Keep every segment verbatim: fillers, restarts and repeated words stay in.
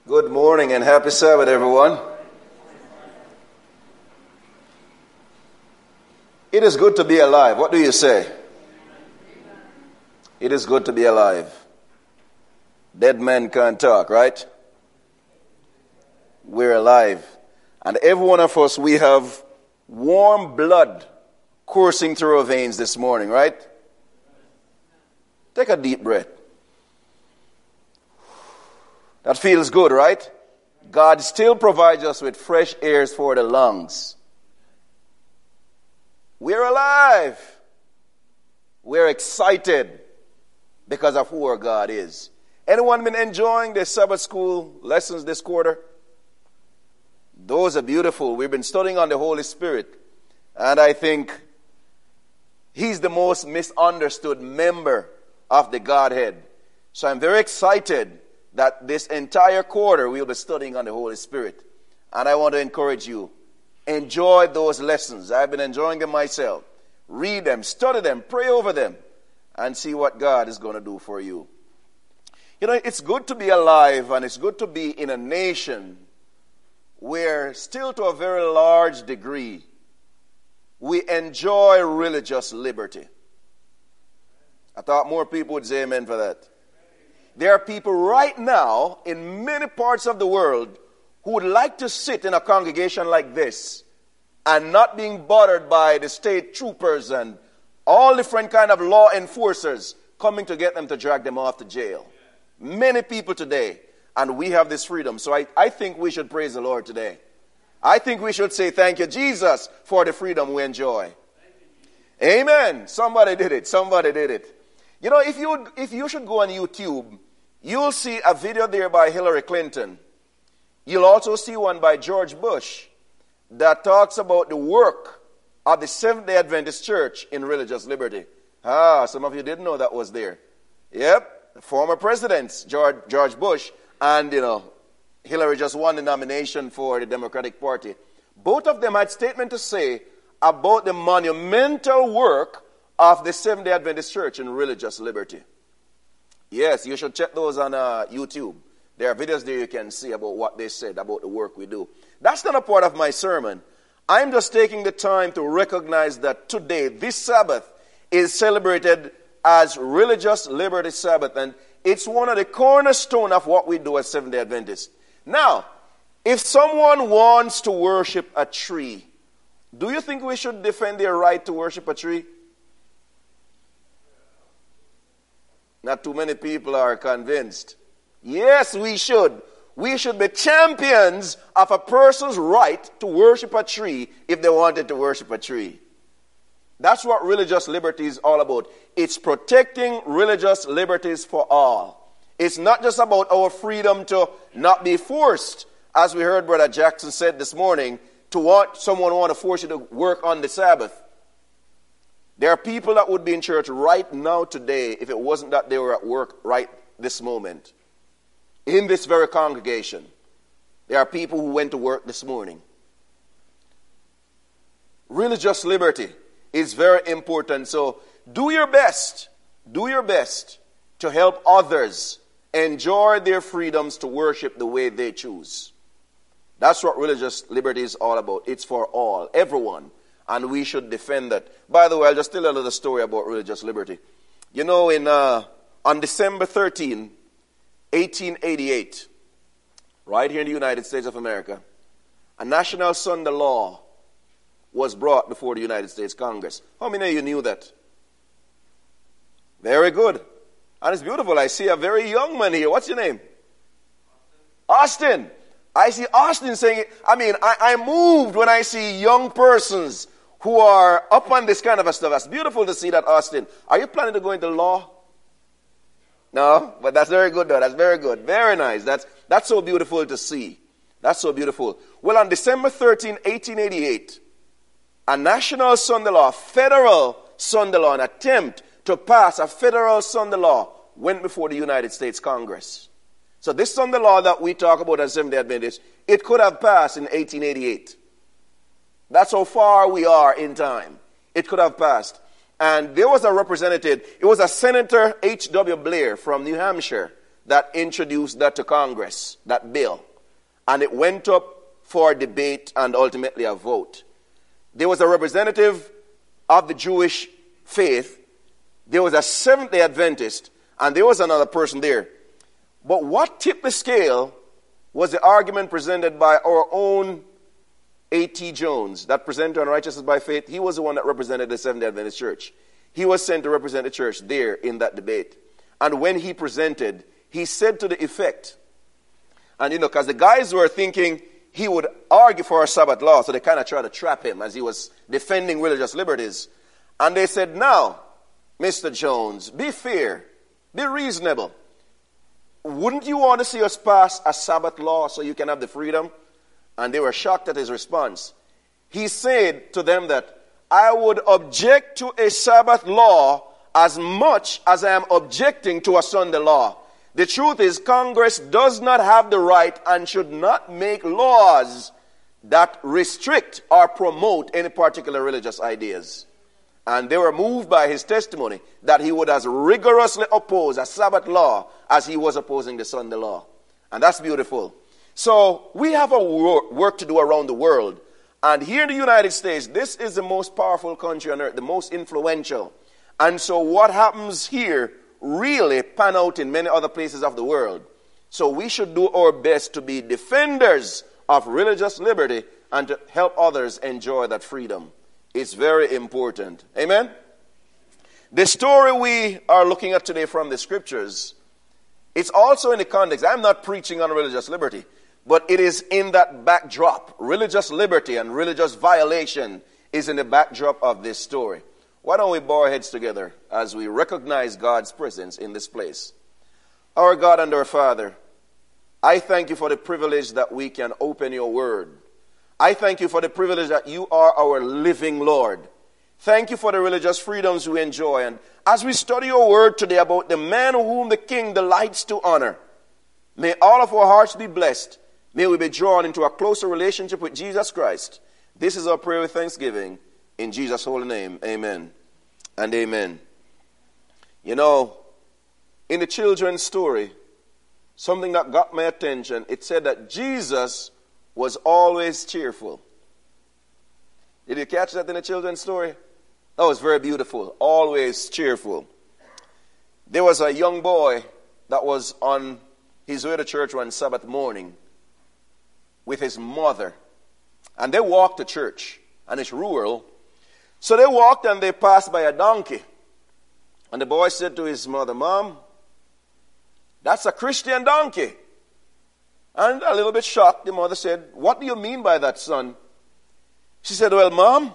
Good morning and happy Sabbath, everyone. It is good to be alive. What do you say? It is good to be alive. Dead men can't talk, right? We're alive. And every one of us, we have warm blood coursing through our veins this morning, right? Take a deep breath. That feels good, right? God still provides us with fresh airs for the lungs. We're alive. We're excited because of who our God is. Anyone been enjoying the Sabbath school lessons this quarter? Those are beautiful. We've been studying on the Holy Spirit. And I think He's the most misunderstood member of the Godhead. So I'm very excited that this entire quarter we'll be studying on the Holy Spirit. And I want to encourage you, enjoy those lessons. I've been enjoying them myself. Read them, study them, pray over them, and see what God is going to do for you. You know, it's good to be alive, and it's good to be in a nation where still to a very large degree we enjoy religious liberty. I thought more people would say amen for that. There are people right now in many parts of the world who would like to sit in a congregation like this and not being bothered by the state troopers and all different kind of law enforcers coming to get them to drag them off to jail. Many people today, and we have this freedom. So I, I think we should praise the Lord today. I think we should say thank you, Jesus, for the freedom we enjoy. Amen. Somebody did it. Somebody did it. You know, if you if you should go on YouTube, you'll see a video there by Hillary Clinton. You'll also see one by George Bush that talks about the work of the Seventh-day Adventist Church in religious liberty. Ah, some of you didn't know that was there. Yep, the former presidents, George, George Bush and, you know, Hillary just won the nomination for the Democratic Party. Both of them had statement to say about the monumental work of the Seventh-day Adventist Church in religious liberty. Yes, you should check those on uh, YouTube. There are videos there you can see about what they said about the work we do. That's not a part of my sermon. I'm just taking the time to recognize that today, this Sabbath, is celebrated as Religious Liberty Sabbath, and it's one of the cornerstones of what we do as Seventh-day Adventists. Now, if someone wants to worship a tree, do you think we should defend their right to worship a tree? Not too many people are convinced. Yes, we should. We should be champions of a person's right to worship a tree if they wanted to worship a tree. That's what religious liberty is all about. It's protecting religious liberties for all. It's not just about our freedom to not be forced, as we heard Brother Jackson said this morning, to want someone want to force you to work on the Sabbath. There are people that would be in church right now today if it wasn't that they were at work right this moment. In this very congregation, there are people who went to work this morning. Religious liberty is very important. So do your best, do your best to help others enjoy their freedoms to worship the way they choose. That's what religious liberty is all about. It's for all, everyone. And we should defend that. By the way, I'll just tell you a little story about religious liberty. You know, in uh, on December thirteenth, eighteen eighty-eight, right here in the United States of America, a national Sunday law was brought before the United States Congress. How many of you knew that? Very good. And it's beautiful. I see a very young man here. What's your name? Austin. Austin. I see Austin saying it. I mean, I, I'm moved when I see young persons who are up on this kind of a stuff. That's beautiful to see that, Austin. Are you planning to go into law? No? But that's very good, though. That's very good. Very nice. That's, that's so beautiful to see. That's so beautiful. Well, on December thirteenth, eighteen eighty-eight, a national Sunday law, federal Sunday law, an attempt to pass a federal Sunday law went before the United States Congress. So this Sunday law that we talk about as Seventh-day Adventists, it could have passed in eighteen eighty-eight. That's how far we are in time. It could have passed. And there was a representative, it was a Senator H W Blair from New Hampshire that introduced that to Congress, that bill. And it went up for debate and ultimately a vote. There was a representative of the Jewish faith. There was a Seventh-day Adventist. And there was another person there. But what tipped the scale was the argument presented by our own A T Jones, that presenter on Righteousness by Faith. He was the one that represented the Seventh-day Adventist Church. He was sent to represent the church there in that debate. And when he presented, he said to the effect, and you know, because the guys were thinking he would argue for a Sabbath law, so they kind of tried to trap him as he was defending religious liberties. And they said, now, Mister Jones, be fair, be reasonable. Wouldn't you want to see us pass a Sabbath law so you can have the freedom? And they were shocked at his response. He said to them that, I would object to a Sabbath law as much as I am objecting to a Sunday law. The truth is, Congress does not have the right and should not make laws that restrict or promote any particular religious ideas. And they were moved by his testimony that he would as rigorously oppose a Sabbath law as he was opposing the Sunday law. And that's beautiful. So we have a work to do around the world. And here in the United States, this is the most powerful country on earth, the most influential. And so what happens here really pan out in many other places of the world. So we should do our best to be defenders of religious liberty and to help others enjoy that freedom. It's very important. Amen? The story we are looking at today from the scriptures, it's also in the context. I'm not preaching on religious liberty, but it is in that backdrop. Religious liberty and religious violation is in the backdrop of this story. Why don't we bow our heads together as we recognize God's presence in this place? Our God and our Father, I thank you for the privilege that we can open your word. I thank you for the privilege that you are our living Lord. Thank you for the religious freedoms we enjoy. And as we study your word today about the man whom the King delights to honor, may all of our hearts be blessed. May we be drawn into a closer relationship with Jesus Christ. This is our prayer with thanksgiving. In Jesus' holy name, amen and amen. You know, in the children's story, something that got my attention, it said that Jesus was always cheerful. Did you catch that in the children's story? That was very beautiful. Always cheerful. There was a young boy that was on his way to church one Sabbath morning with his mother. And they walked to church. And it's rural. So they walked and they passed by a donkey. And the boy said to his mother, Mom, that's a Christian donkey. And a little bit shocked, the mother said, what do you mean by that, son? She said, well, Mom,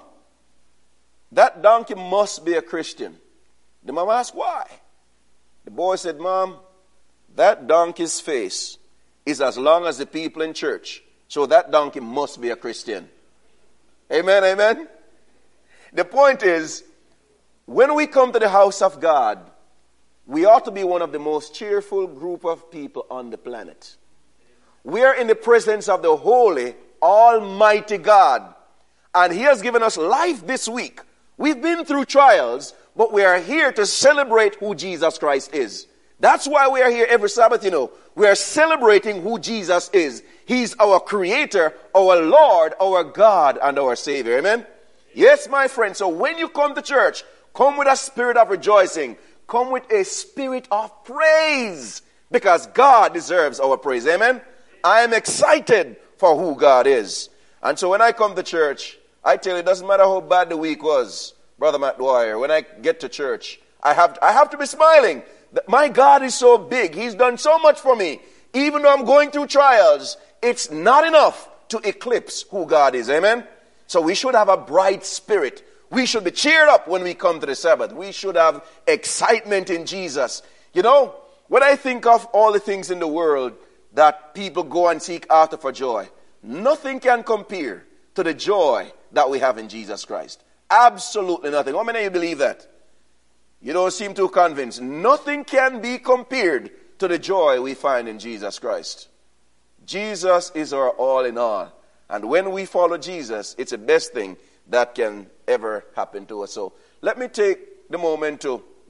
that donkey must be a Christian. The mom asked, why? The boy said, Mom, that donkey's face is as long as the people in church. So that donkey must be a Christian. Amen, amen. The point is, when we come to the house of God, we ought to be one of the most cheerful group of people on the planet. We are in the presence of the holy, almighty God. And he has given us life this week. We've been through trials, but we are here to celebrate who Jesus Christ is. That's why we are here every Sabbath, you know. We are celebrating who Jesus is. He's our creator, our Lord, our God, and our Savior. Amen? Yes, my friend. So when you come to church, come with a spirit of rejoicing. Come with a spirit of praise. Because God deserves our praise. Amen? I am excited for who God is. And so when I come to church, I tell you, it doesn't matter how bad the week was, Brother Matt Dwyer. When I get to church, I have, I have to be smiling. My God is so big. He's done so much for me. Even though I'm going through trials, it's not enough to eclipse who God is. Amen? So we should have a bright spirit. We should be cheered up when we come to the Sabbath. We should have excitement in Jesus. You know, when I think of all the things in the world that people go and seek after for joy, nothing can compare to the joy that we have in Jesus Christ. Absolutely nothing. How many of you believe that? You don't seem too convinced. Nothing can be compared to the joy we find in Jesus Christ. Jesus is our all in all. And when we follow Jesus, it's the best thing that can ever happen to us. So let me take the moment to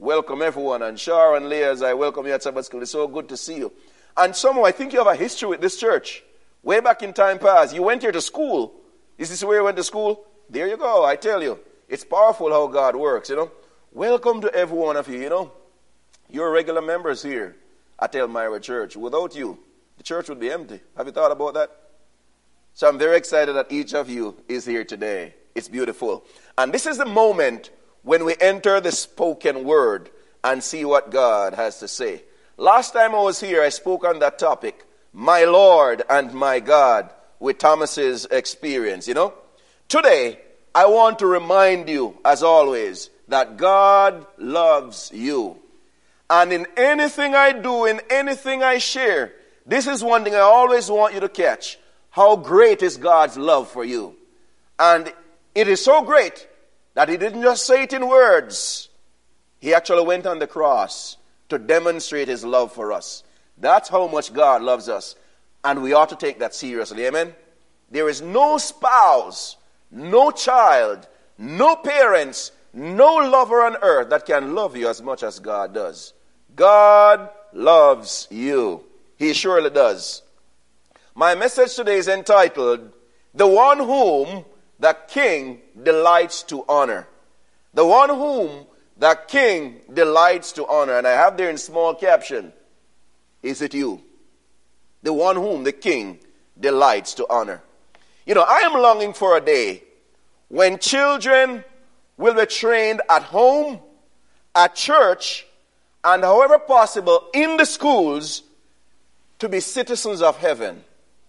welcome everyone. And Sharon, Leah, as I welcome you at Sabbath School, it's so good to see you. And somehow, I think you have a history with this church. Way back in time past, you went here to school. Is this where you went to school? There you go, I tell you. It's powerful how God works, you know. Welcome to every one of you, you know. You're regular members here at Elmira Church. Without you, the church would be empty. Have you thought about that? So I'm very excited that each of you is here today. It's beautiful. And this is the moment when we enter the spoken word and see what God has to say. Last time I was here, I spoke on that topic, my Lord and my God, with Thomas's experience, you know. Today, I want to remind you, as always, that God loves you. And in anything I do, in anything I share, this is one thing I always want you to catch. How great is God's love for you. And it is so great that he didn't just say it in words. He actually went on the cross to demonstrate his love for us. That's how much God loves us. And we ought to take that seriously. Amen? There is no spouse, no child, no parents, no lover on earth that can love you as much as God does. God loves you. He surely does. My message today is entitled, The One Whom the King Delights to Honor. The one whom the King delights to honor. And I have there in small caption, is it you? The one whom the King delights to honor. You know, I am longing for a day when children will be trained at home, at church, and however possible in the schools to be citizens of heaven.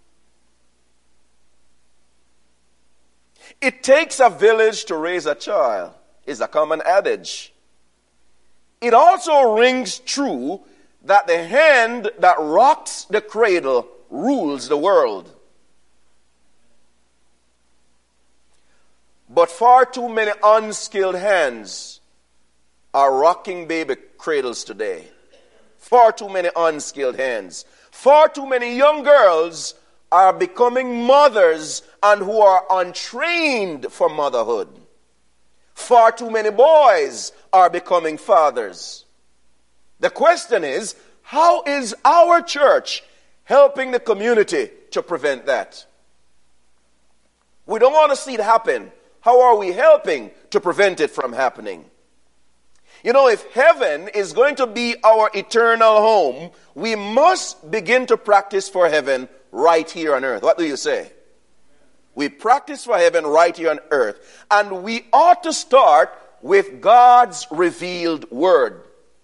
It takes a village to raise a child, is a common adage. It also rings true that the hand that rocks the cradle rules the world. But far too many unskilled hands are rocking baby cradles today. Far too many unskilled hands. Far too many young girls are becoming mothers and who are untrained for motherhood. Far too many boys are becoming fathers. The question is, how is our church helping the community to prevent that? We don't want to see it happen. How are we helping to prevent it from happening? You know, if heaven is going to be our eternal home, we must begin to practice for heaven right here on earth. What do you say? We practice for heaven right here on earth. And we ought to start with God's revealed word.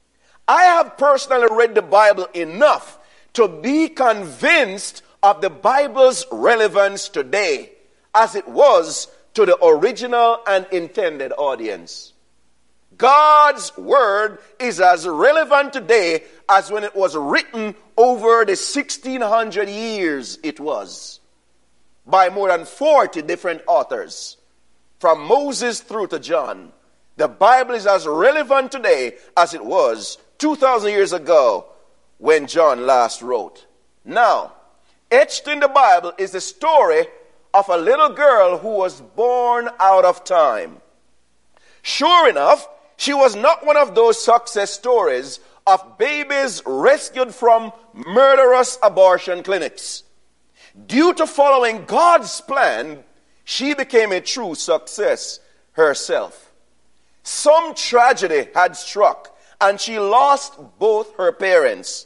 I have personally read the Bible enough to be convinced of the Bible's relevance today, as it was to the original and intended audience. God's word is as relevant today as when it was written over the sixteen hundred years it was, by more than forty different authors, from Moses through to John. The Bible is as relevant today as it was two thousand years ago when John last wrote. Now, etched in the Bible is the story of a little girl who was born out of time. Sure enough, she was not one of those success stories of babies rescued from murderous abortion clinics. Due to following God's plan, she became a true success herself. Some tragedy had struck, and she lost both her parents.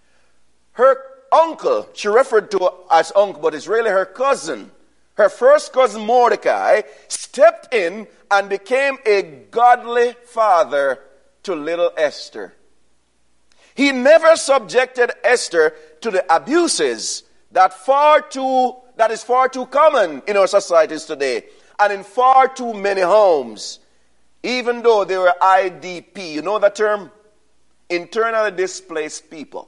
Her uncle, she referred to as uncle, but it's really her cousin, her first cousin Mordecai, stepped in and became a godly father to little Esther. He never subjected Esther to the abuses that far too that is far too common in our societies today and in far too many homes, even though they were I D P. You know that term? Internally displaced people.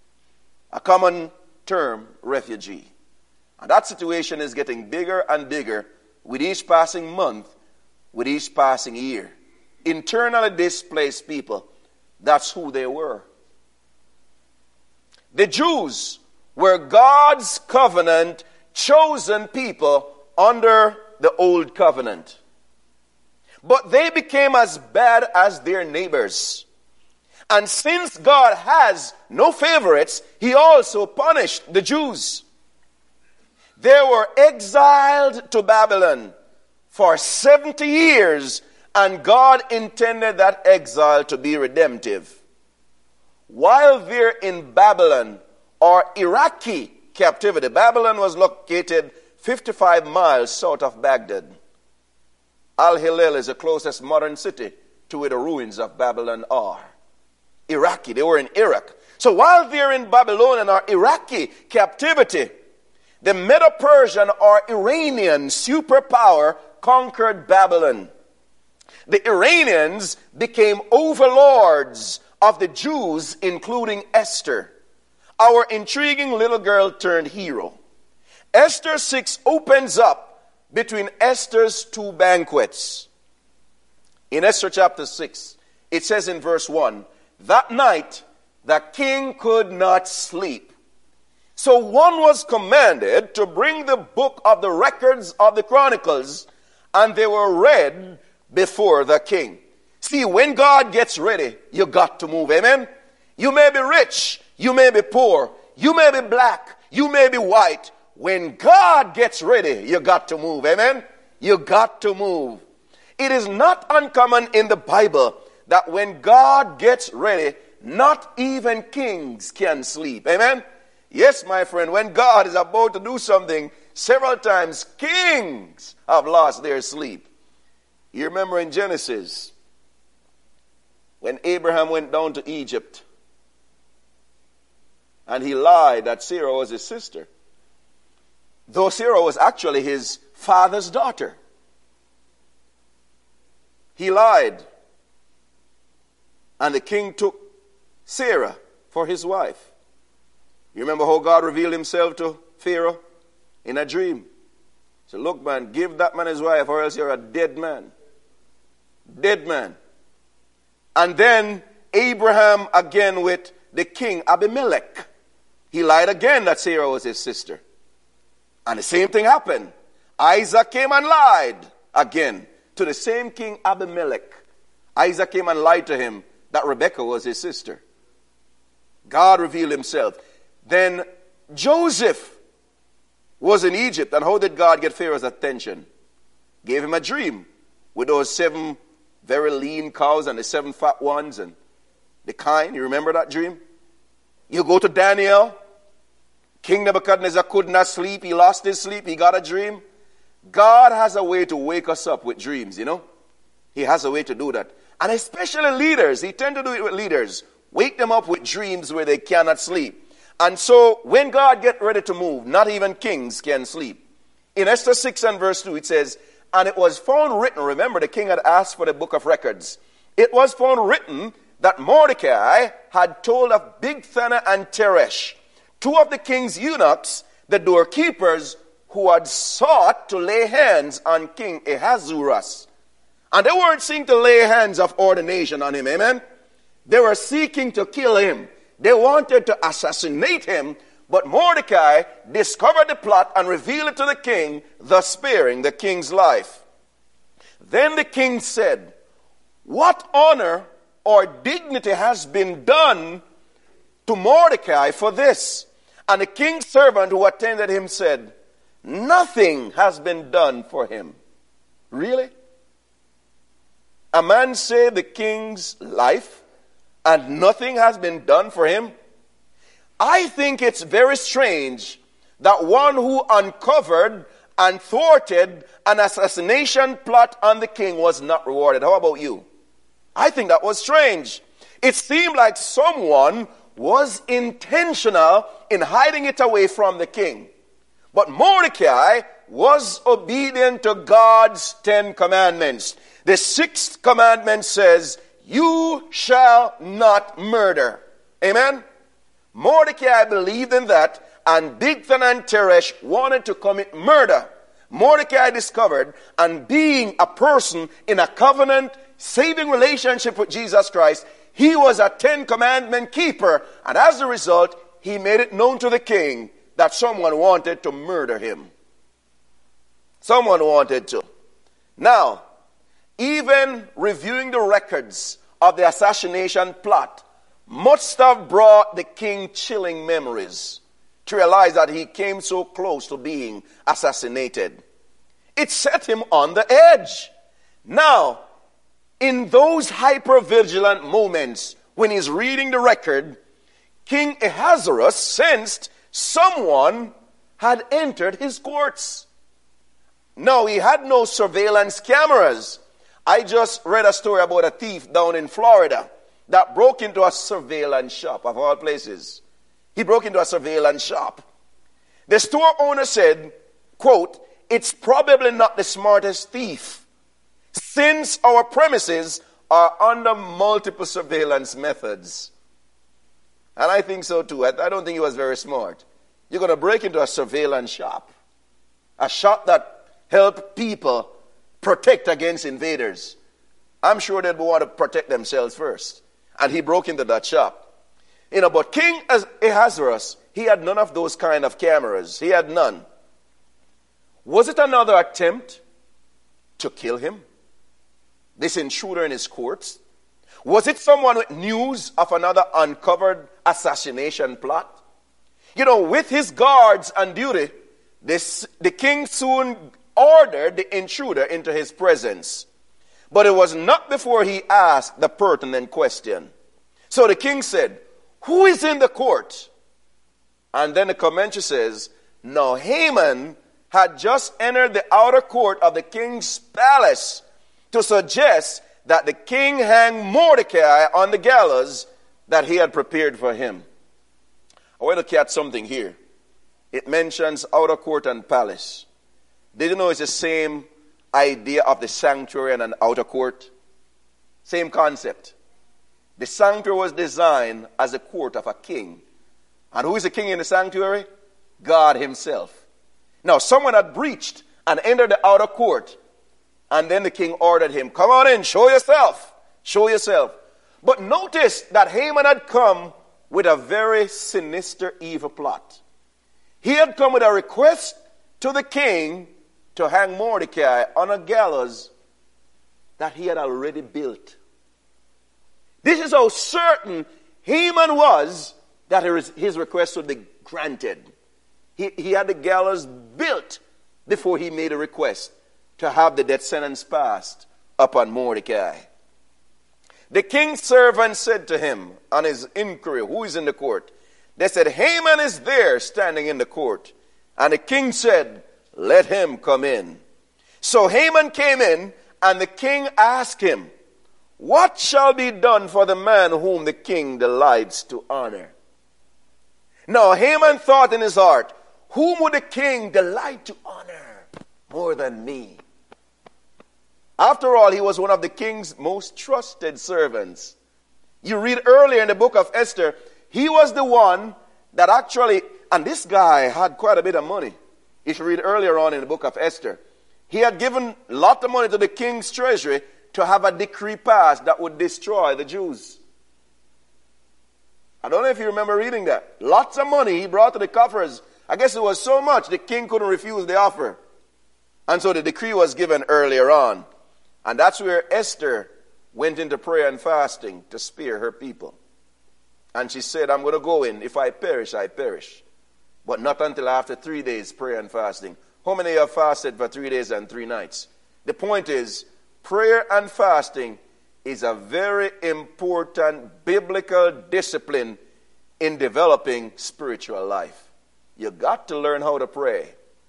A common term, refugee. And that situation is getting bigger and bigger with each passing month, with each passing year. Internally displaced people, that's who they were. The Jews were God's covenant chosen people under the old covenant. But they became as bad as their neighbors. And since God has no favorites, he also punished the Jews. They were exiled to Babylon for seventy years, and God intended that exile to be redemptive. While they're in Babylon or Iraqi captivity, Babylon was located fifty-five miles south of Baghdad. Al-Hilal is the closest modern city to where the ruins of Babylon are. Iraqi, they were in Iraq. So while they're in Babylonian or Iraqi captivity, the Medo-Persian or Iranian superpower conquered Babylon. The Iranians became overlords of the Jews, including Esther, our intriguing little girl turned hero. Esther six opens up between Esther's two banquets. In Esther chapter six, it says in verse one, that night the king could not sleep. So one was commanded to bring the book of the records of the Chronicles, and they were read before the king. See, when God gets ready, you got to move. Amen? You may be rich. You may be poor. You may be black. You may be white. When God gets ready, you got to move. Amen? You got to move. It is not uncommon in the Bible that when God gets ready, not even kings can sleep. Amen? Yes, my friend, when God is about to do something, several times kings have lost their sleep. You remember in Genesis, when Abraham went down to Egypt, and he lied that Sarah was his sister, though Sarah was actually his father's daughter. He lied, and the king took Sarah for his wife. You remember how God revealed himself to Pharaoh in a dream? He said, look, man, give that man his wife, or else you're a dead man. Dead man. And then Abraham again with the king Abimelech. He lied again that Sarah was his sister. And the same thing happened. Isaac came and lied again to the same king Abimelech. Isaac came and lied to him that Rebekah was his sister. God revealed himself. Then Joseph was in Egypt. And how did God get Pharaoh's attention? Gave him a dream with those seven very lean cows and the seven fat ones and the kine. You remember that dream? You go to Daniel. King Nebuchadnezzar could not sleep. He lost his sleep. He got a dream. God has a way to wake us up with dreams, you know. He has a way to do that. And especially leaders. He tends to do it with leaders. Wake them up with dreams where they cannot sleep. And so when God gets ready to move, not even kings can sleep. In Esther six and verse two, it says, and it was found written, remember the king had asked for the book of records. It was found written that Mordecai had told of Bigthana and Teresh, two of the king's eunuchs, the doorkeepers, who had sought to lay hands on King Ahasuerus. And they weren't seeking to lay hands of ordination on him, amen? They were seeking to kill him. They wanted to assassinate him, but Mordecai discovered the plot and revealed it to the king, thus sparing the king's life. Then the king said, what honor or dignity has been done to Mordecai for this? And the king's servant who attended him said, nothing has been done for him. Really? A man saved the king's life and nothing has been done for him? I think it's very strange that one who uncovered and thwarted an assassination plot on the king was not rewarded. How about you? I think that was strange. It seemed like someone was intentional in hiding it away from the king. But Mordecai was obedient to God's Ten Commandments. The sixth commandment says, you shall not murder. Amen? Mordecai believed in that, and Bigthana and Teresh wanted to commit murder. Mordecai discovered, and being a person in a covenant, saving relationship with Jesus Christ, he was a Ten Commandment keeper, and as a result, he made it known to the king that someone wanted to murder him. Someone wanted to. Now, even reviewing the records of the assassination plot must have brought the king chilling memories to realize that he came so close to being assassinated. It set him on the edge. Now, in those hyper-vigilant moments when he's reading the record, King Ahasuerus sensed someone had entered his courts. No, he had no surveillance cameras. I just read a story about a thief down in Florida that broke into a surveillance shop, of all places. He broke into a surveillance shop. The store owner said, quote, "It's probably not the smartest thief, since our premises are under multiple surveillance methods." And I think so too. I, I don't think he was very smart. You're going to break into a surveillance shop, a shop that helps people protect against invaders. I'm sure they'd want to protect themselves first. And he broke into that shop. You know, but King Ahasuerus, he had none of those kind of cameras. He had none. Was it another attempt to kill him? This intruder in his courts? Was it someone with news of another uncovered assassination plot? You know, with his guards on duty, this, the king soon ordered the intruder into his presence. But it was not before he asked the pertinent question. So the king said, "Who is in the court?" And then the commentary says, "Now Haman had just entered the outer court of the king's palace to suggest that the king hang Mordecai on the gallows that he had prepared for him." I want to catch something here. It mentions outer court and palace. Did you know it's the same idea of the sanctuary and an outer court? Same concept. The sanctuary was designed as a court of a king. And who is the king in the sanctuary? God himself. Now, someone had breached and entered the outer court. And then the king ordered him, "Come on in, show yourself. Show yourself." But notice that Haman had come with a very sinister, evil plot. He had come with a request to the king to hang Mordecai on a gallows that he had already built. This is how certain Haman was that his request would be granted. He, he had the gallows built before he made a request to have the death sentence passed upon Mordecai. The king's servant said to him on his inquiry, "Who is in the court?" They said, "Haman is there standing in the court." And the king said, "Let him come in." So Haman came in, and the king asked him, "What shall be done for the man whom the king delights to honor?" Now Haman thought in his heart, "Whom would the king delight to honor more than me?" After all, he was one of the king's most trusted servants. You read earlier in the book of Esther, he was the one that actually, and this guy had quite a bit of money. If you read earlier on in the book of Esther, he had given a lot of money to the king's treasury to have a decree passed that would destroy the Jews. I don't know if you remember reading that. Lots of money he brought to the coffers. I guess it was so much the king couldn't refuse the offer. And so the decree was given earlier on. And that's where Esther went into prayer and fasting to spare her people. And she said, "I'm going to go in. If I perish, I perish. But not until after three days prayer and fasting." How many have fasted for three days and three nights? The point is, prayer and fasting is a very important biblical discipline in developing spiritual life. You got to learn how to pray.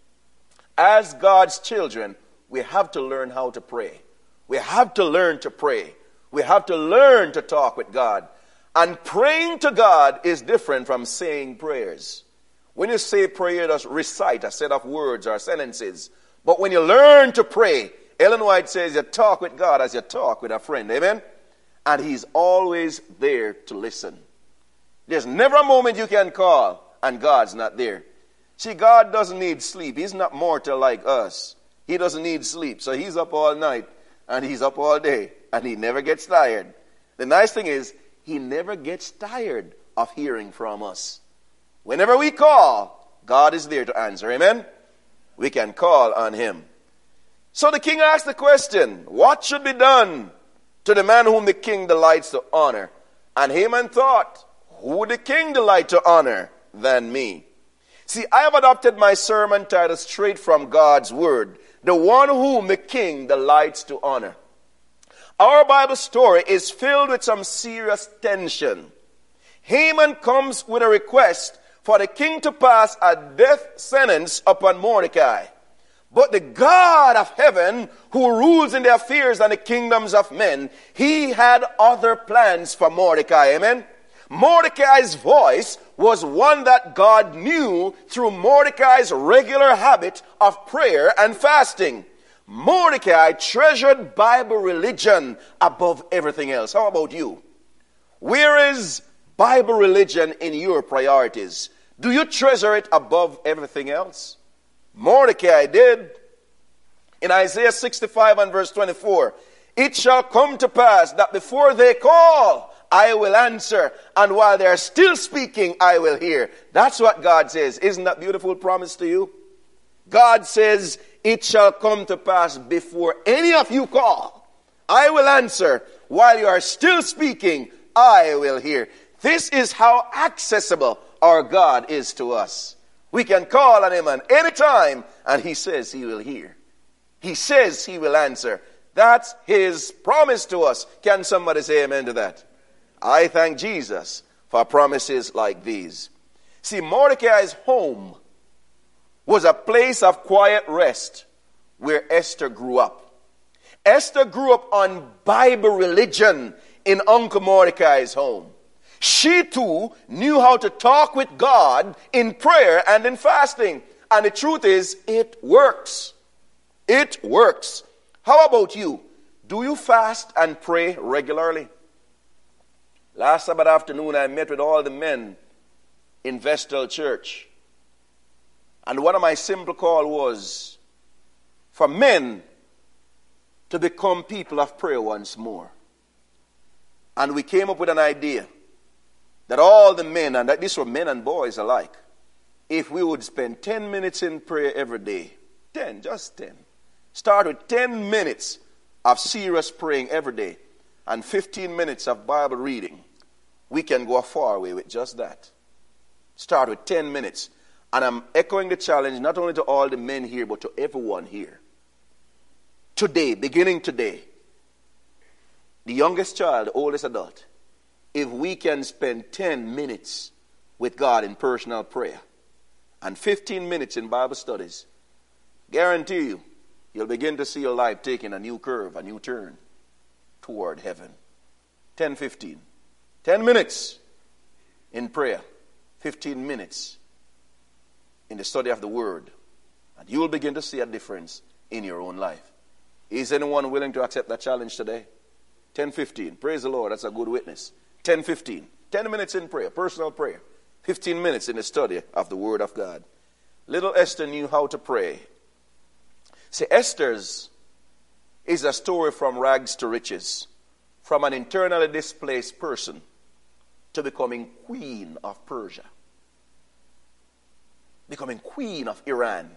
As God's children, we have to learn how to pray. We have to learn to pray. We have to learn to talk with God. And praying to God is different from saying prayers. When you say prayer, you just recite a set of words or sentences. But when you learn to pray, Ellen White says you talk with God as you talk with a friend. Amen? And he's always there to listen. There's never a moment you can call and God's not there. See, God doesn't need sleep. He's not mortal like us. He doesn't need sleep. So he's up all night and he's up all day and he never gets tired. The nice thing is, he never gets tired of hearing from us. Whenever we call, God is there to answer. Amen? We can call on him. So the king asked the question, what should be done to the man whom the king delights to honor? And Haman thought, who would the king delight to honor than me? See, I have adopted my sermon title straight from God's word, the one whom the king delights to honor. Our Bible story is filled with some serious tension. Haman comes with a request for the king to pass a death sentence upon Mordecai. But the God of heaven, who rules in the affairs and the kingdoms of men, he had other plans for Mordecai. Amen? Mordecai's voice was one that God knew through Mordecai's regular habit of prayer and fasting. Mordecai treasured Bible religion above everything else. How about you? Where is Bible religion in your priorities? Do you treasure it above everything else? Mordecai did. In Isaiah sixty-five and verse twenty-four, it shall come to pass that before they call, I will answer, and while they are still speaking, I will hear. That's what God says. Isn't that a beautiful promise to you? God says, it shall come to pass before any of you call, I will answer. While you are still speaking, I will hear. This is how accessible our God is to us. We can call on him at any time, and he says he will hear. He says he will answer. That's his promise to us. Can somebody say amen to that? I thank Jesus for promises like these. See, Mordecai's home was a place of quiet rest where Esther grew up. Esther grew up on Bible religion in Uncle Mordecai's home. She too knew how to talk with God in prayer and in fasting. And the truth is, it works. It works. How about you? Do you fast and pray regularly? Last Sabbath afternoon, I met with all the men in Vestal Church. And one of my simple calls was for men to become people of prayer once more. And we came up with an idea that all the men, and that these were men and boys alike, if we would spend ten minutes in prayer every day, ten, just ten. Start with ten minutes of serious praying every day and fifteen minutes of Bible reading. We can go a far way with just that. Start with ten minutes. And I'm echoing the challenge not only to all the men here, but to everyone here. Today, beginning today, the youngest child, the oldest adult, if we can spend ten minutes with God in personal prayer and fifteen minutes in Bible studies, guarantee you, you'll begin to see your life taking a new curve, a new turn toward heaven. ten, fifteen. ten minutes in prayer, fifteen minutes in the study of the Word, and you will begin to see a difference in your own life. Is anyone willing to accept that challenge today? ten, fifteen. Praise the Lord. That's a good witness. ten, fifteen. ten minutes in prayer, personal prayer. fifteen minutes in the study of the Word of God. Little Esther knew how to pray. See, Esther's is a story from rags to riches, from an internally displaced person to becoming queen of Persia, becoming queen of Iran.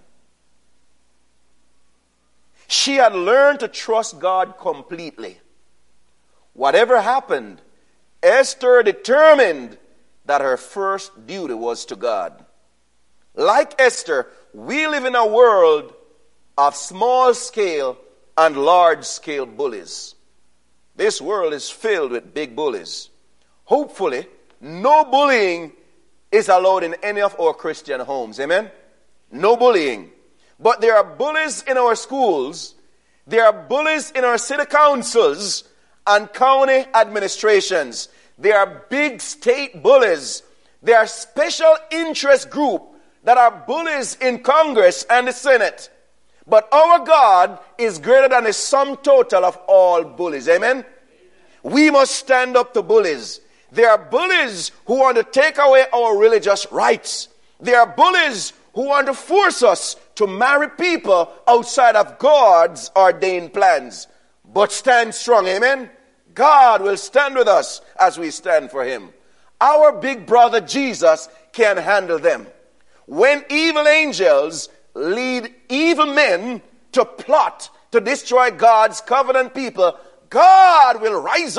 She had learned to trust God completely. Whatever happened, Esther determined that her first duty was to God. Like Esther, we live in a world of small-scale and large-scale bullies. This world is filled with big bullies. Hopefully, no bullying is allowed in any of our Christian homes. Amen? No bullying. But there are bullies in our schools. There are bullies in our city councils and county administrations. There are big state bullies. There are special interest groups that are bullies in Congress and the Senate. But our God is greater than the sum total of all bullies. Amen? Amen? We must stand up to bullies. There are bullies who want to take away our religious rights. There are bullies who want to force us to marry people outside of God's ordained plans. But stand strong, amen? God will stand with us as we stand for him. Our big brother Jesus can handle them. When evil angels lead evil men to plot to destroy God's covenant people, God will rise up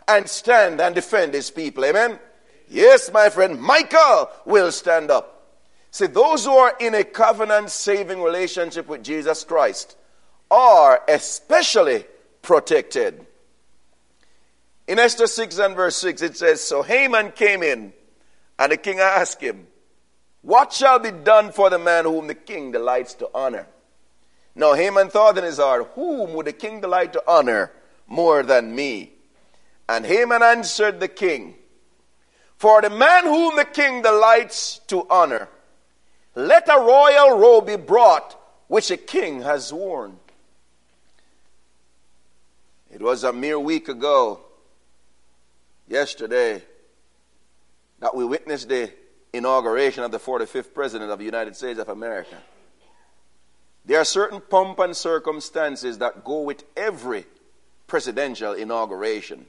and stand and defend his people. Amen? Yes, my friend, Michael will stand up. See, those who are in a covenant-saving relationship with Jesus Christ are especially protected. In Esther six and verse six, it says, so Haman came in, and the king asked him, what shall be done for the man whom the king delights to honor? Now Haman thought in his heart, whom would the king delight to honor more than me? And Haman answered the king, for the man whom the king delights to honor, let a royal robe be brought, which a king has worn. It was a mere week ago, yesterday, that we witnessed the inauguration of the forty-fifth President of the United States of America. There are certain pomp and circumstances that go with every presidential inauguration.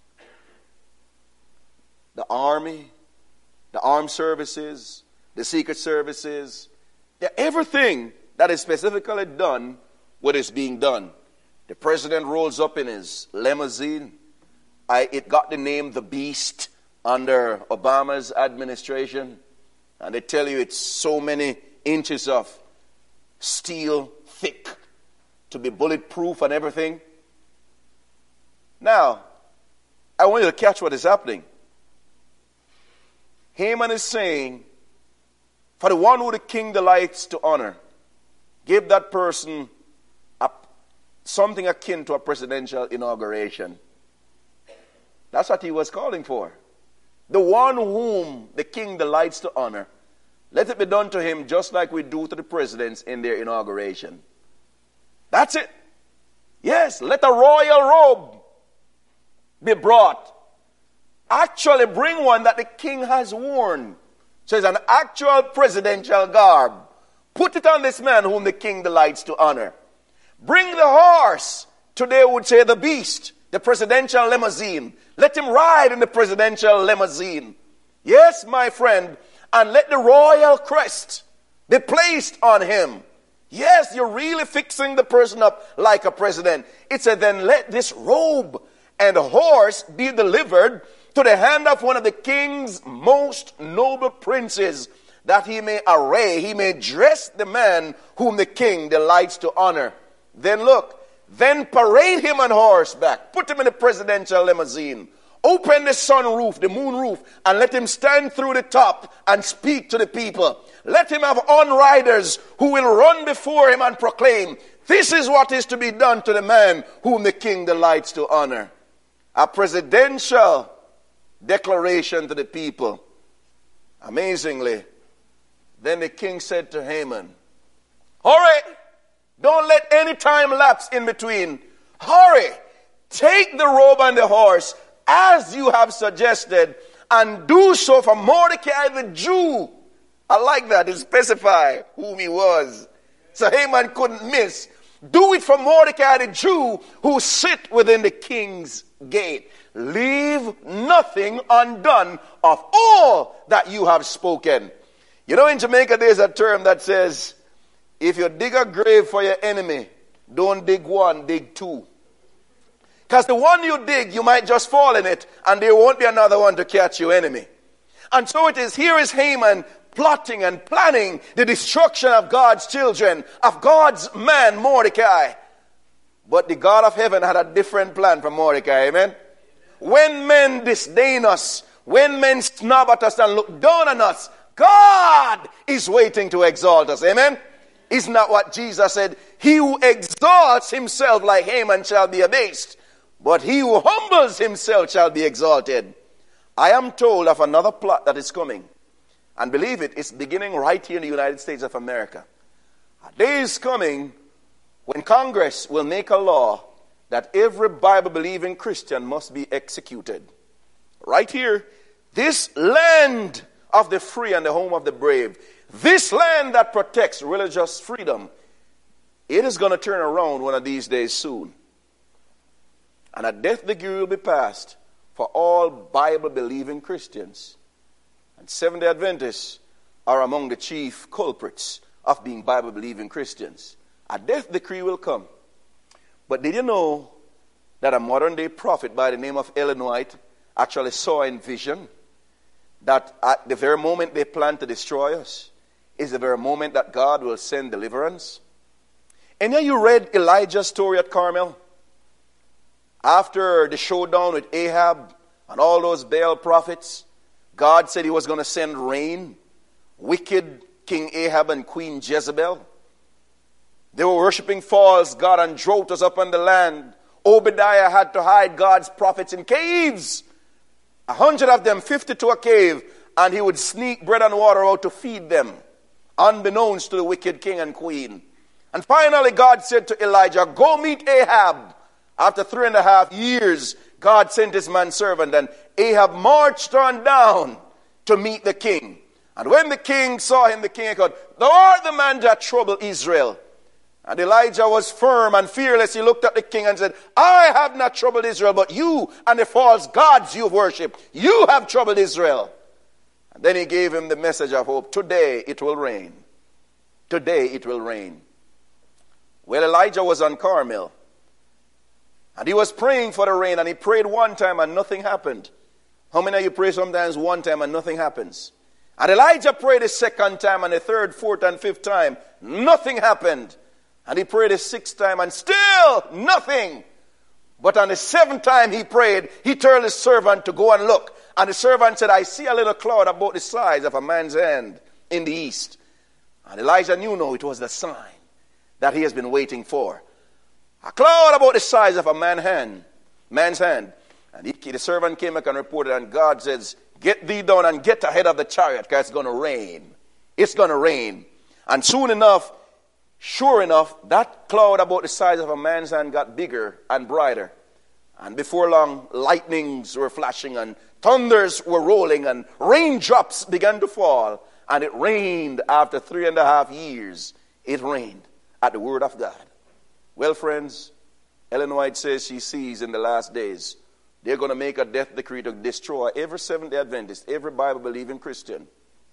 The Army, the armed services, the secret services, everything that is specifically done, what is being done. The president rolls up in his limousine. I, it got the name The Beast under Obama's administration. And they tell you it's so many inches of steel thick to be bulletproof and everything. Now, I want you to catch what is happening. Haman is saying, for the one who the king delights to honor, give that person a, something akin to a presidential inauguration. That's what he was calling for. The one whom the king delights to honor, let it be done to him just like we do to the presidents in their inauguration. That's it. Yes, let a royal robe be brought. Actually bring one that the king has worn. So it's an actual presidential garb. Put it on this man whom the king delights to honor. Bring the horse. Today we would say the beast, the presidential limousine. Let him ride in the presidential limousine. Yes, my friend. And let the royal crest be placed on him. Yes, you're really fixing the person up like a president. It said, then let this robe and horse be delivered to the hand of one of the king's most noble princes, that he may array, he may dress the man whom the king delights to honor. Then look, then parade him on horseback, put him in the presidential limousine, open the sunroof, the moonroof, and let him stand through the top and speak to the people. Let him have on riders who will run before him and proclaim, this is what is to be done to the man whom the king delights to honor. A presidential declaration to the people. Amazingly, then the king said to Haman, hurry, don't let any time lapse in between. Hurry, take the robe and the horse as you have suggested, and do so for Mordecai the Jew. I like that, to specify whom he was. So Haman couldn't miss. Do it for Mordecai the Jew, who sit within the king's gate. Leave nothing undone of all that you have spoken. You know, in Jamaica there's a term that says, if you dig a grave for your enemy, don't dig one, dig two. Because the one you dig, you might just fall in it, and there won't be another one to catch your enemy. And so it is, here is Haman plotting and planning the destruction of God's children, of God's man Mordecai. But the God of heaven had a different plan for Mordecai, amen? When men disdain us, when men snub at us and look down on us, God is waiting to exalt us, amen? Isn't that what Jesus said? He who exalts himself like Haman shall be abased, but he who humbles himself shall be exalted. I am told of another plot that is coming. And believe it, it's beginning right here in the United States of America. A day is coming when Congress will make a law that every Bible-believing Christian must be executed. Right here, this land of the free and the home of the brave, this land that protects religious freedom, it is going to turn around one of these days soon. And a death decree will be passed for all Bible-believing Christians. And Seventh-day Adventists are among the chief culprits of being Bible-believing Christians. A death decree will come. But did you know that a modern day prophet by the name of Ellen White actually saw in vision, that at the very moment they plan to destroy us is the very moment that God will send deliverance. And then you read Elijah's story at Carmel. After the showdown with Ahab and all those Baal prophets, God said he was going to send rain. Wicked King Ahab and Queen Jezebel, they were worshiping false god, and drought was up on the land. Obadiah had to hide God's prophets in caves. A hundred of them, fifty to a cave, and he would sneak bread and water out to feed them, unbeknownst to the wicked king and queen. And finally God said to Elijah, go meet Ahab. After three and a half years, God sent his manservant, and Ahab marched on down to meet the king. And when the king saw him, the king said, thou art the man that troubled Israel. And Elijah was firm and fearless. He looked at the king and said, I have not troubled Israel, but you and the false gods you worship, you have troubled Israel. And then he gave him the message of hope. Today it will rain. Today it will rain. Well, Elijah was on Carmel, and he was praying for the rain, and he prayed one time and nothing happened. How many of you pray sometimes one time and nothing happens? And Elijah prayed a second time, and a third, fourth, and fifth time. Nothing happened. And he prayed a sixth time, and still nothing. But on the seventh time he prayed, he told his servant to go and look. And the servant said, I see a little cloud about the size of a man's hand in the east. And Elijah knew no, it was the sign that he has been waiting for. A cloud about the size of a man's hand. Man's hand. And he, the servant came back and reported, and God says, get thee down and get ahead of the chariot, because it's going to rain. It's going to rain. And soon enough, sure enough, that cloud about the size of a man's hand got bigger and brighter. And before long, lightnings were flashing and thunders were rolling and raindrops began to fall. And it rained after three and a half years. It rained at the word of God. Well, friends, Ellen White says she sees in the last days they're going to make a death decree to destroy every Seventh-day Adventist, every Bible-believing Christian.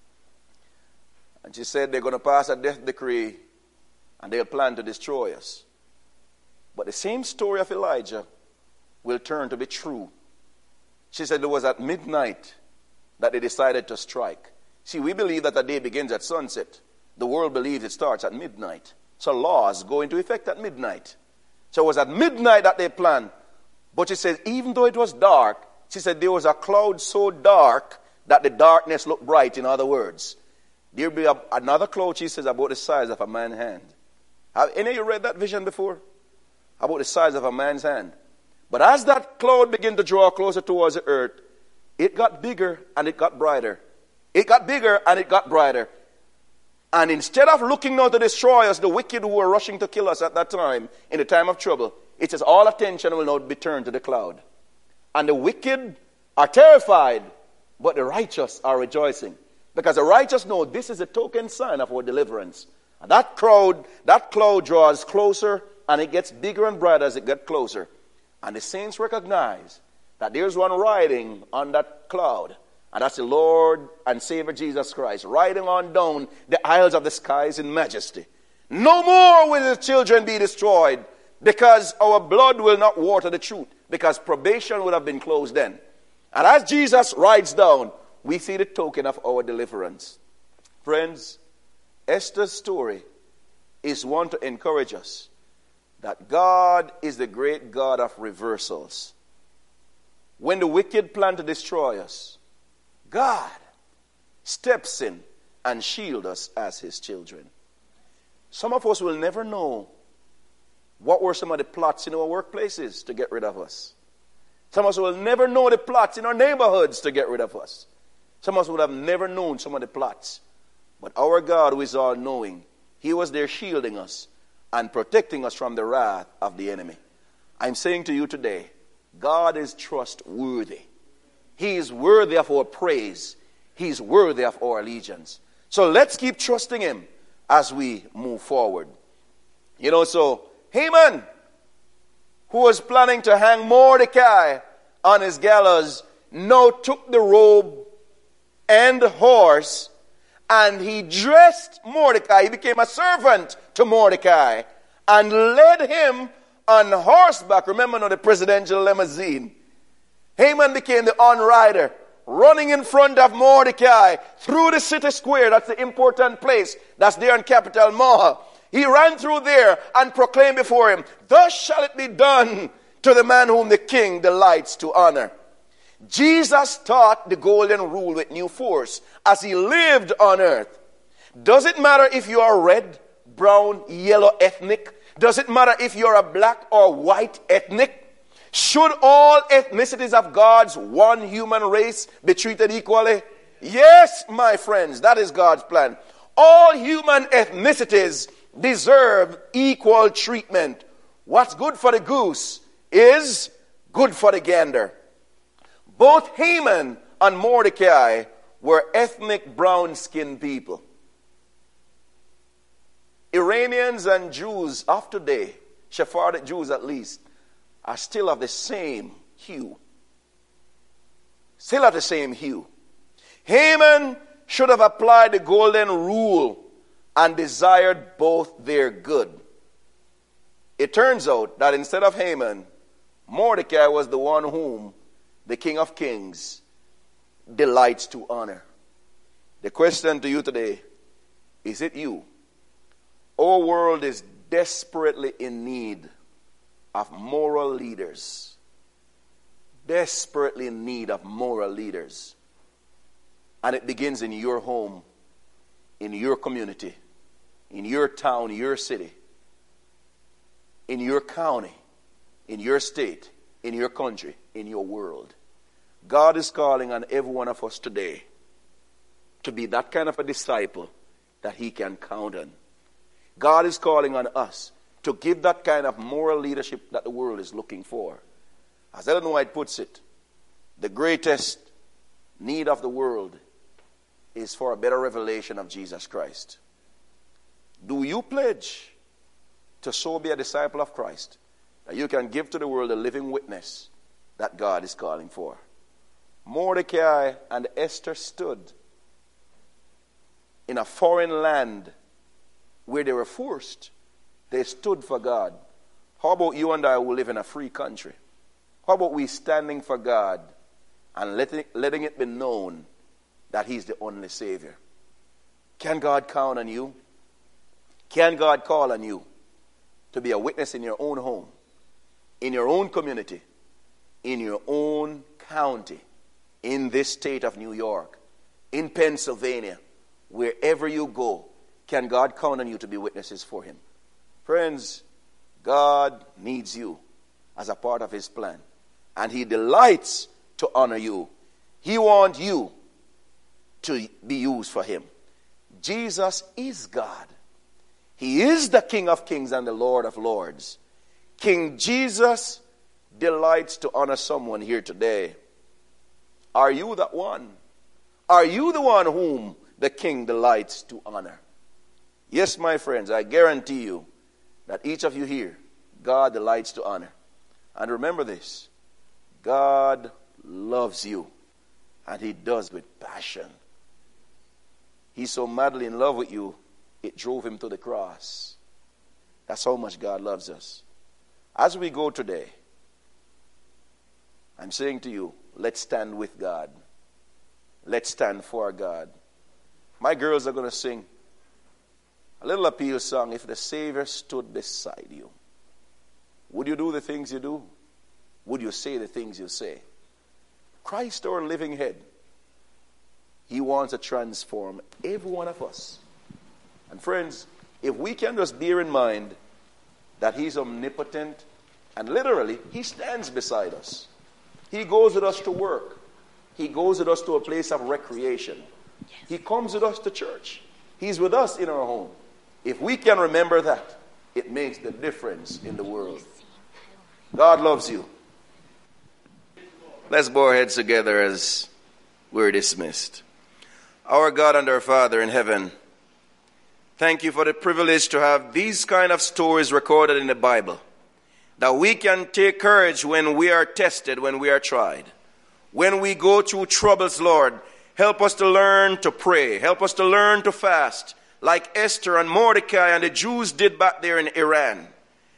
And she said they're going to pass a death decree and they'll plan to destroy us. But the same story of Elijah will turn to be true. She said it was at midnight that they decided to strike. See, we believe that the day begins at sunset. The world believes it starts at midnight. So laws go into effect at midnight. So it was at midnight that they planned. But she says, even though it was dark, she said there was a cloud so dark that the darkness looked bright, in other words. There'll be a, another cloud, she says, about the size of a man's hand. Have any of you read that vision before? About the size of a man's hand. But as that cloud began to draw closer towards the earth, it got bigger and it got brighter. It got bigger and it got brighter. And instead of looking now to destroy us, the wicked who were rushing to kill us at that time, in the time of trouble, it says all attention will now be turned to the cloud. And the wicked are terrified, but the righteous are rejoicing. Because the righteous know this is a token sign of our deliverance. And that crowd, that cloud draws closer, and it gets bigger and brighter as it gets closer. And the saints recognize that there's one riding on that cloud. And that's the Lord and Savior Jesus Christ, riding on down the aisles of the skies in majesty. No more will his children be destroyed, because our blood will not water the truth, because probation would have been closed then. And as Jesus rides down, we see the token of our deliverance. Friends, Esther's story is one to encourage us that God is the great God of reversals. When the wicked plan to destroy us, God steps in and shields us as his children. Some of us will never know what were some of the plots in our workplaces to get rid of us. Some of us will never know the plots in our neighborhoods to get rid of us. Some of us would have never known some of the plots. But our God, who is all-knowing, he was there shielding us and protecting us from the wrath of the enemy. I'm saying to you today, God is trustworthy. He is worthy of our praise. He is worthy of our allegiance. So let's keep trusting him as we move forward. You know, so Haman, who was planning to hang Mordecai on his gallows, now took the robe and the horse, and he dressed Mordecai. He became a servant to Mordecai and led him on horseback. Remember now the presidential limousine. Haman became the on-rider, running in front of Mordecai through the city square. That's the important place. That's there in Capital Mall. He ran through there and proclaimed before him, "Thus shall it be done to the man whom the king delights to honor." Jesus taught the golden rule with new force as he lived on earth. Does it matter if you are red, brown, yellow ethnic? Does it matter if you're a black or white ethnic? Should all ethnicities of God's one human race be treated equally? Yes, my friends, that is God's plan. All human ethnicities deserve equal treatment. What's good for the goose is good for the gander. Both Haman and Mordecai were ethnic brown-skinned people. Iranians and Jews of today, Sephardic Jews at least, are still of the same hue. Still of the same hue. Haman should have applied the golden rule and desired both their good. It turns out that instead of Haman, Mordecai was the one whom the King of Kings delights to honor. The question to you today, is it you? Our world is desperately in need of moral leaders. Desperately in need of moral leaders. And it begins in your home, in your community, in your town, your city, in your county, in your state, in your country, in your world. God is calling on every one of us today to be that kind of a disciple that he can count on. God is calling on us to give that kind of moral leadership that the world is looking for. As Ellen White puts it, the greatest need of the world is for a better revelation of Jesus Christ. Do you pledge to so be a disciple of Christ that you can give to the world a living witness that God is calling for? Mordecai and Esther stood in a foreign land where they were forced. They stood for God. How about you and I who live in a free country? How about we standing for God and letting, letting it be known that he's the only Savior? Can God count on you? Can God call on you to be a witness in your own home, in your own community, in your own county, in this state of New York, in Pennsylvania, wherever you go? Can God count on you to be witnesses for him? Friends, God needs you as a part of his plan. And he delights to honor you. He wants you to be used for him. Jesus is God. He is the King of Kings and the Lord of Lords. King Jesus delights to honor someone here today. Are you that one? Are you the one whom the King delights to honor? Yes, my friends, I guarantee you that each of you here, God delights to honor. And remember this, God loves you, and he does with passion. He's so madly in love with you, it drove him to the cross. That's how much God loves us. As we go today, I'm saying to you, let's stand with God. Let's stand for God. My girls are going to sing a little appeal song, If the Savior Stood Beside You. Would you do the things you do? Would you say the things you say? Christ, our living head, he wants to transform every one of us. And friends, if we can just bear in mind that he's omnipotent, and literally, he stands beside us. He goes with us to work. He goes with us to a place of recreation. He comes with us to church. He's with us in our home. If we can remember that, it makes the difference in the world. God loves you. Let's bow our heads together as we're dismissed. Our God and our Father in heaven, thank you for the privilege to have these kind of stories recorded in the Bible, that we can take courage when we are tested, when we are tried. When we go through troubles, Lord, help us to learn to pray. Help us to learn to fast, like Esther and Mordecai and the Jews did back there in Iran.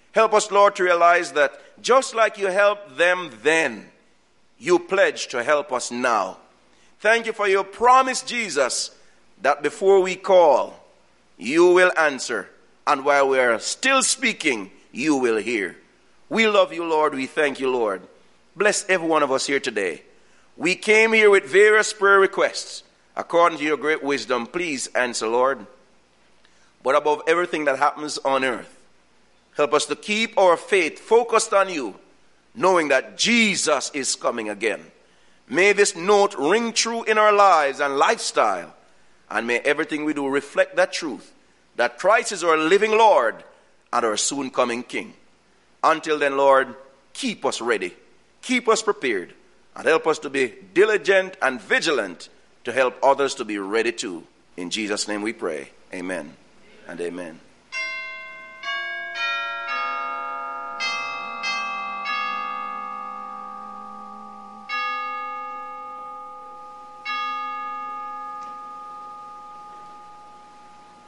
Help us, Lord, to realize that just like you helped them then, you pledge to help us now. Thank you for your promise, Jesus, that before we call, you will answer. And while we are still speaking, you will hear. We love you, Lord. We thank you, Lord. Bless every one of us here today. We came here with various prayer requests. According to your great wisdom, please answer, Lord. But above everything that happens on earth, help us to keep our faith focused on you, knowing that Jesus is coming again. May this note ring true in our lives and lifestyle, and may everything we do reflect that truth, that Christ is our living Lord and our soon coming King. Until then, Lord, keep us ready, keep us prepared, and help us to be diligent and vigilant to help others to be ready too. In Jesus' name we pray. Amen and amen.